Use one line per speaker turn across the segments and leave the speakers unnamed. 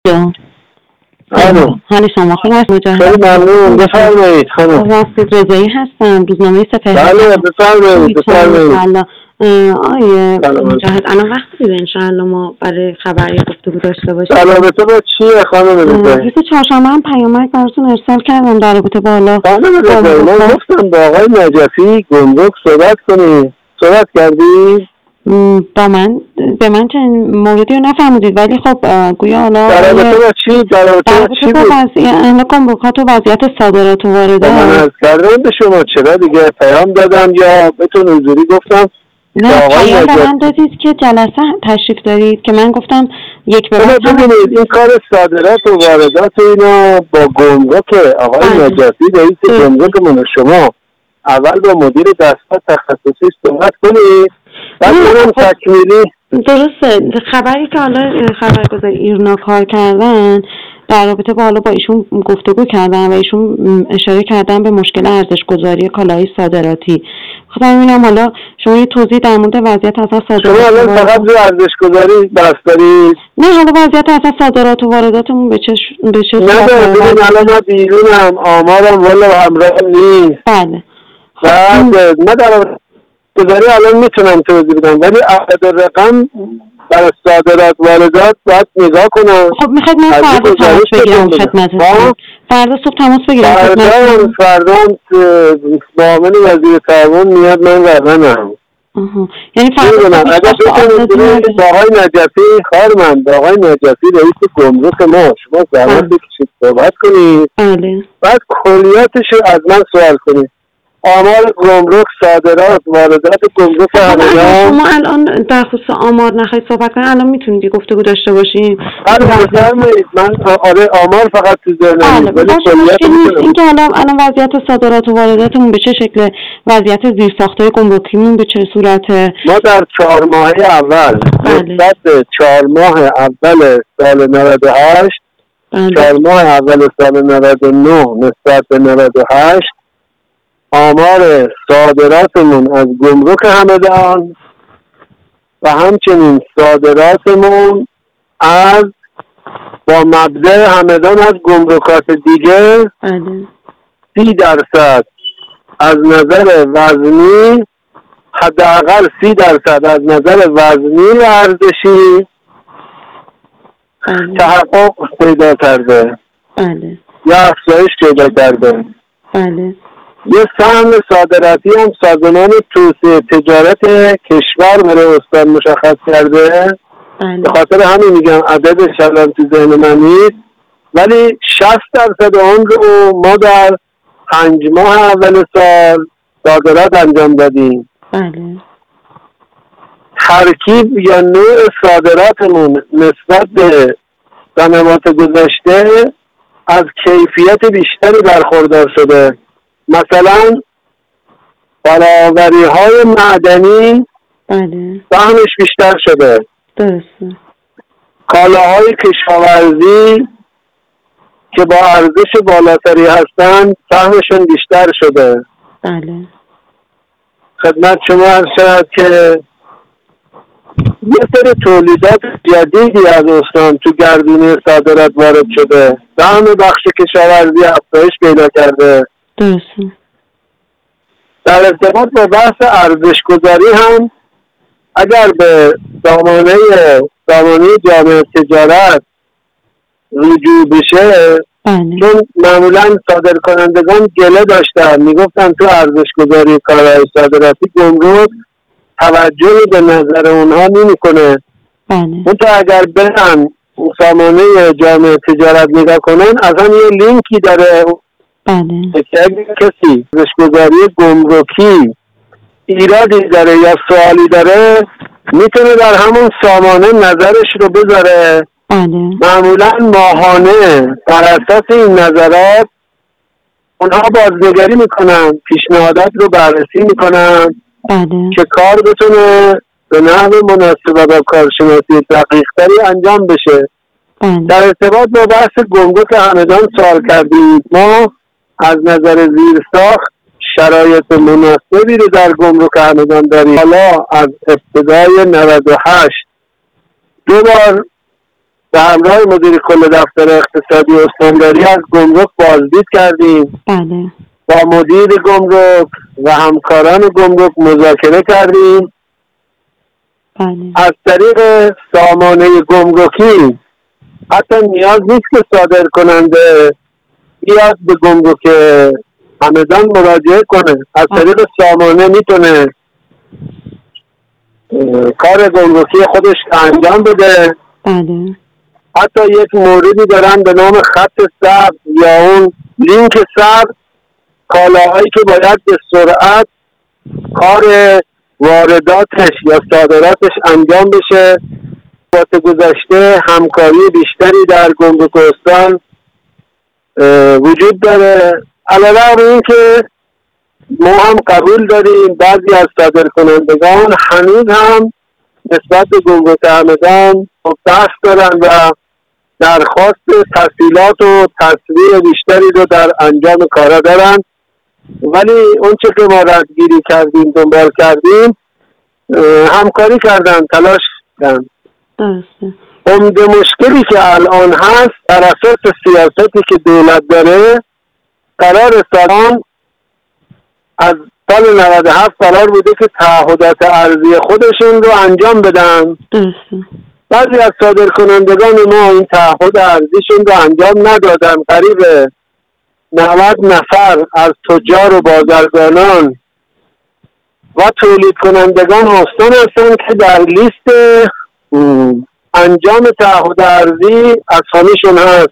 الو.
حال شما خوب است؟ مجاهد
خیلی ممنون. بفرمایید خانم.
واسط رضایی هستم، روزنامه سپهر.
بله بفرمایید.
آیه مجاهد الان وقت دیده انشاءالله ما برای خبری گفتگو داشته باشیم.
در رابطه با چیه خانم رضایی؟
روز چهارشنبه هم پیامک براتون ارسال کردم در رابطه با
خانم رضایی من گفتم با آقای نجفی گمرک صحبت کنی. صحبت کردی؟
به من چنین موردی رو نفهمیدید، ولی خب گویا حالا
در رابطه با چی؟ در رابطه با چی بود؟
وضعیت گمرکات و وضعیت صادرات و واردات.
من عرض کردم به شما چرا دیگه پیام دادم یا بهتون حضوری گفتم؟
نه پیام به من دادید که جلسه تشریف دارید که من گفتم یک به بعد
ببینید این کار صادرات و واردات اینا با گمرک آقای نجفی رئیس گمرک من شما اول با مدیر دستگاه تخصصی صحبت کنید بعد برم تکمیلی.
درسته. خبری که حالا خبرگزار ایرنا کار کردن در رابطه با حالا با ایشون گفتگو کردن و ایشون اشاره کردن به مشکل ارزش گذاری کالاهای صادراتی. خودم میبینم حالا شما یه توضیح در مورد وضعیت اصلا صادرات
شما الان فقط روی ارزش گذاری بحث دارید؟
نه حالا وضعیت اصلا صادرات و وارداتمون به چه
نه ببین الان ما بیرونم آمارم والا همراه نیست.
بله.
بعد نه در گذاری الان میتونم توضیح بدم ولی عدد رقم برای صادرات واردات باید نگاه کنم.
خب میخواید من فردا تماس بگیرم خدمتتون؟ فردا صبح تماس بگیرم خدمتتون؟
فردا معاون وزیر تعاون میاد من ورنم.
یعنی فردا
اگر بتونید با آقای نجفی خارمند با آقای نجفی رئیس گمرک ما شما زحمت بکشید صحبت کنید.
بله.
بعد کلیاتش رو از من سوال کنید. آمار گمرک، صادرات، واردات گمرک همدان.
شما الان در خصوص آمار نخواهید صحبت کنید الان میتونید گفتگو داشته باشیم؟
بله بفرمایید. من آره آمار فقط تو ذهنم نیست ولی کلیات نیست.
اینکه الان وضعیت صادرات و وارداتمون به چه شکل، وضعیت زیرساخت‌های گمرکیمون به چه صورته؟
ما در 4 ماه اول نسبت به 4 ماه اول سال 98 4 ماه اول سال 99 نسبت به 98 آمار صادراتمون از گمرک همدان و همچنین صادراتمون از با مبدأ همدان از گمرکات دیگه 30% از نظر وزنی حداقل 30% از نظر وزنی و ارزشی تحقق پیدا کرده یا افزایش پیدا کرده. یه سهم صادراتی هم سازمان توسعه تجارت کشور برای استان مشخص کرده. به خاطر همین میگم عددش الان تو ذهن من نیست ولی 60% اون رو ما در 5 ماه اول سال صادرات انجام دادیم. ترکیب یا نوع صادراتمون نسبت به سنوات گذشته از کیفیت بیشتری برخوردار شده. مثلا فراوری های معدنی سهمش بیشتر شده.
درسته.
کالاهای کشاورزی که با ارزش بالاتری هستن سهمشون بیشتر شده. خدمت شما عرض شد که یه سری تولیدات جدیدی از استان تو گردونه صادرات وارد شده. سهم بخش کشاورزی افزایش پیدا کرده.
درسته.
در ارتباط با بحث ارزش گذاری هم اگر به سامانه جامعه تجارت رجوع بشه چون معمولا صادر کنندگان گله داشتن میگفتن تو ارزش گذاری کالای صادراتی گمرک توجهی به نظر اونها نمیکنه. منتها اگر برن سامانه جامعه تجارت نگاه کنن اصلا یه لینکی داره که اگر کسی ارزش‌گذاری گمرکی ایرادی داره یا سوالی داره میتونه در همون سامانه نظرش رو بذاره. معمولا ماهانه بر اساس این نظرات اونها بازنگری میکنن، پیشنهادات رو بررسی میکنن که کار بتونه به نحو مناسب و با کارشناسی دقیق‌تری انجام بشه. در ارتباط با بحث گمرک همدان سوال کردید. ما از نظر زیرساخت شرایط مناسبی رو در گمرک همدان داریم. حالا از ابتدای 98 2 بار به همراه مدیر کل دفتر اقتصادی استانداری از گمرک بازدید کردیم.
بله.
با مدیر گمرک و همکاران گمرک مذاکره کردیم.
بله.
از طریق سامانه گمرکی حتی نیاز نیست که صادر کننده بیاد به گمرک همدان مراجعه کنه، از طریق سامانه میتونه کار گمرکی خودش انجام بده.
بله.
حتی یک موردی دارن به نام خط سبز یا اون لینک سبز، کالاهایی که باید به سرعت کار وارداتش یا صادراتش انجام بشه. واسه گذشته همکاری بیشتری در گمرک استان وجود داره. علاوه بر این که ما هم قبول داریم بعضی از صادرکنندگان هنوز هم نسبت به گمرک همدان بحث دارن و درخواست تسهیلات و تسویه بیشتری رو در انجام کارا دارن، ولی اون چه که ما ردگیری کردیم دنبال کردیم همکاری کردن، تلاش کردن.
درسته.
عمده مشکلی که الان هست در اساس سیاستی که دولت داره، قرار سالان از سال 97 قرار بوده که تعهدات ارضی خودشون رو انجام بدن.
درسته.
بعضی از صادرکنندگان ما این تعهد ارضیشون رو انجام ندادن. قریب 90 نفر از تجار و بازرگانان و تولید کنندگان استان هستن که در لیست انجام تعهد ارضی اسامیشون هست.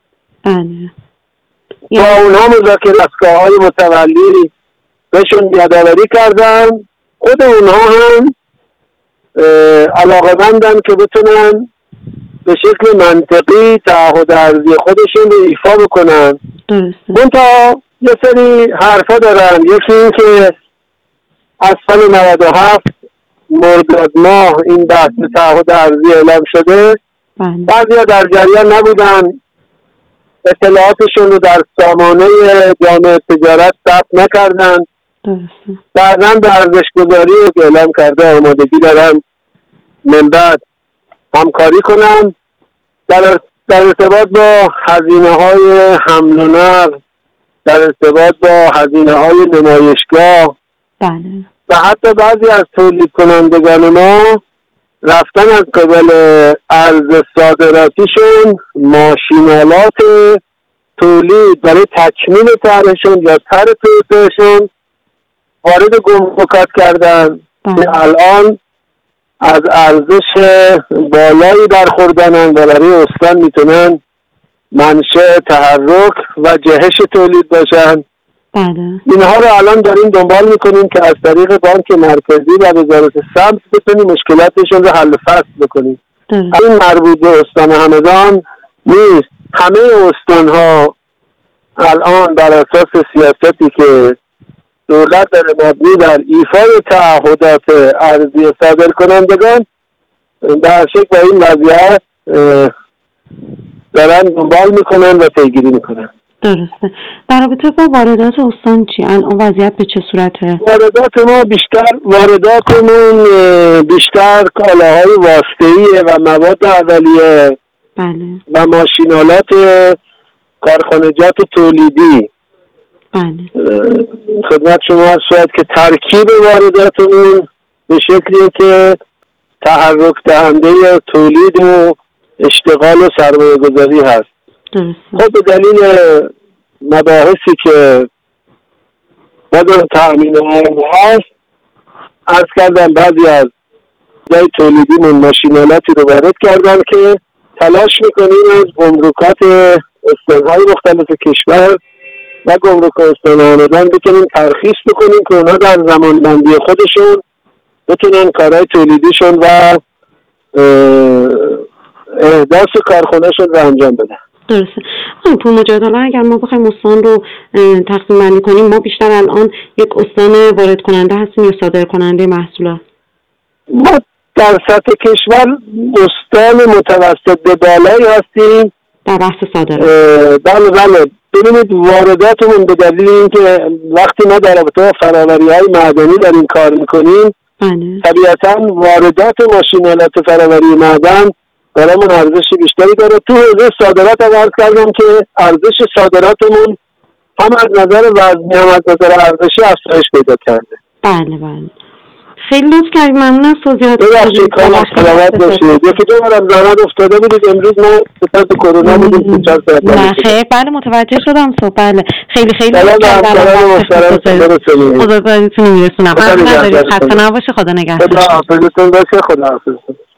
با اونها مذاکره دستگاه‌های متولی بهشون یادآوری کردن. خود اونها هم علاقه‌مندن که بتونن به شکل منطقی تعهد ارضی خودشون رو ایفا بکنن. منتها یه سری حرفا دارن. یکی این که از سال 97 مرداد ماه این بحث تعهد ارضی اعلام شده، بعضیا در جریان نبودن، اطلاعاتشون رو در سامانه جامعه تجارت ثبت نکردن. بعداً به ارزش گذاری که اعلام کرده آمادگی دارن من بعد همکاری کنن در ارتباط با هزینه های حمل و نقل، در ارتباط با هزینه های نمایشگاه. و حتی بعضی از تولید کنندگان ما رفتن از قبل ارز صادراتیشون ماشینالات تولید برای تکمیل طرحشون یا طرح توسعهشون وارد گمرکات کردن که الان از ارزش بالایی برخوردنن و برای استان میتونن منشأ تحرک و جهش تولید باشن. اینها رو الان داریم دنبال میکنیم که از طریق بانک مرکزی و وزارت سمت بتونیم مشکلاتشون رو حل فصل بکنیم. این مربوط به استان همدان نیست. همه استانها الان بر اساس سیاستی که دولت داره مبنی بر ایفای تعهدات ارضی صادر کنندگان در شکل با این وضعیت دارن دنبال میکنن و پیگیری میکنن.
درسته. در رابطه با واردات استان چی؟ الان وضعیت به چه صورته؟
وارداتمون بیشتر کالاهای واسطه‌ایه و مواد اولیه. و ماشینالات کارخانجات تولیدی. خدمت شما عرض شد که ترکیب وارداتمون به شکلیه که تحرک دهنده تولید و اشتغال و سرمایه گذاری هست. خب به دلیل مباحثی که بدون تأمین هست عرض کردم بعضی از جای تولیدیمون ماشینالاتی رو وارد کردن که تلاش میکنیم از گمرکات استانهای مختلف کشور و گمرک استان همدان بتونیم ترخیص بکنیم که اونا در زمان بندی خودشون بتونن کارهای تولیدیشون و احداث کارخونهشون رو انجام بدن.
درسته. پول مجادله اگر ما بخوایم استان رو تقسیم بندی کنیم، ما بیشتر الان یک استان وارد کننده هستیم یا صادر کننده محصولات؟
ما در سطح کشور استان متوسط به بالایی هستیم
در بحث صادرات.
بله. ببینید وارداتمون به دلیل اینکه وقتی ما در رابطه با فراوری‌های معدنی داریم کار میکنیم، طبیعتاً واردات ماشینالات فراوری معدن برامون ارزش بیشتری داره. تو حوزه صادرات هم عرض کردم که ارزش صادراتمون هم از نظر وزنی هم از نظر ارزشی افزایش پیدا کرده.
بله بله، خیلی لطف کردید، ممنون از توضیحاتتون.
ببخشید کام سلامت باشید. یکی دو بارم زحمت افتاده بودید، امروز ما بسبب کرونا بودیم.
نه خیر، بله متوجه شدم. بله خیلی خیلی
سلام
خدا بایدتون میرسونم. خسته نباشید، خدا نگهدار.
خدا حافظتون باشه. خدا حافظتون.